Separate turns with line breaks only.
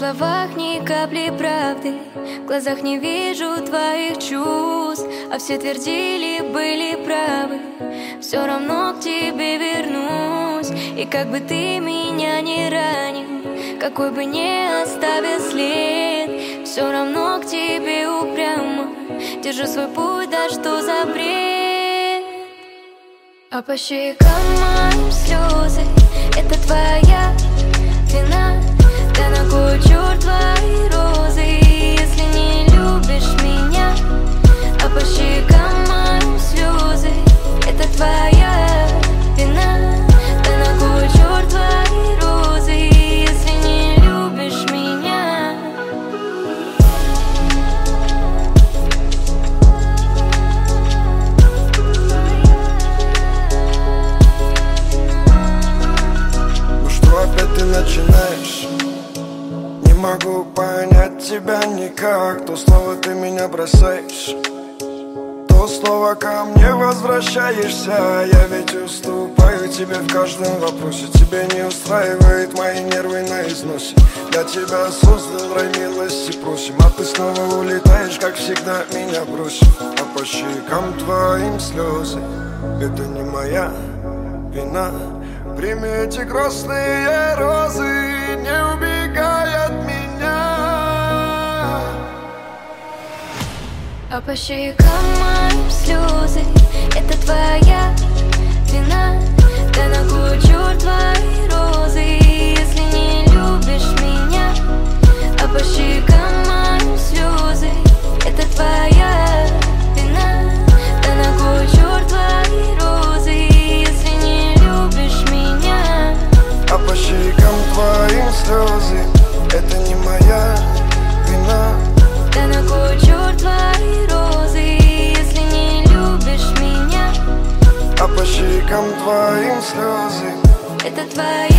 словах ни капли правды, в глазах не вижу твоих чувств. А все твердили, были правы, все равно к тебе вернусь. И как бы ты меня не ранил, какой бы ни оставил след, все равно к тебе упрямо держу свой путь, да что за бред. А по щекам моим слезы, это твоя вина. Да на кой черт твои розы, если не любишь меня? А по щекам моим слезы, это твоя вина. Да на кой черт твои розы, если не любишь меня?
Ну что опять ты начинаешь? Не могу понять тебя никак. То снова ты меня бросаешь, то снова ко мне возвращаешься. Я ведь уступаю тебе в каждом вопросе. Тебя не устраивает мои нервы на износе. Для тебя создал рай, милости просим. А ты снова улетаешь, как всегда, меня бросив. А по щекам твоим слезы, это не моя вина. Прими эти грустные розы, не убегай от меня.
А по щекам моим слезы, это твоя вина. Да на кой черт твои розы, если не любишь меня? А по щекам моим слезы, это твоя вина. Да на кой черт твои розы, если не любишь меня?
А по щекам твоим слезы, это не моя вина.
Да на кой черт твои розы, если не любишь меня?
А по щекам твоим слезы,
это твоя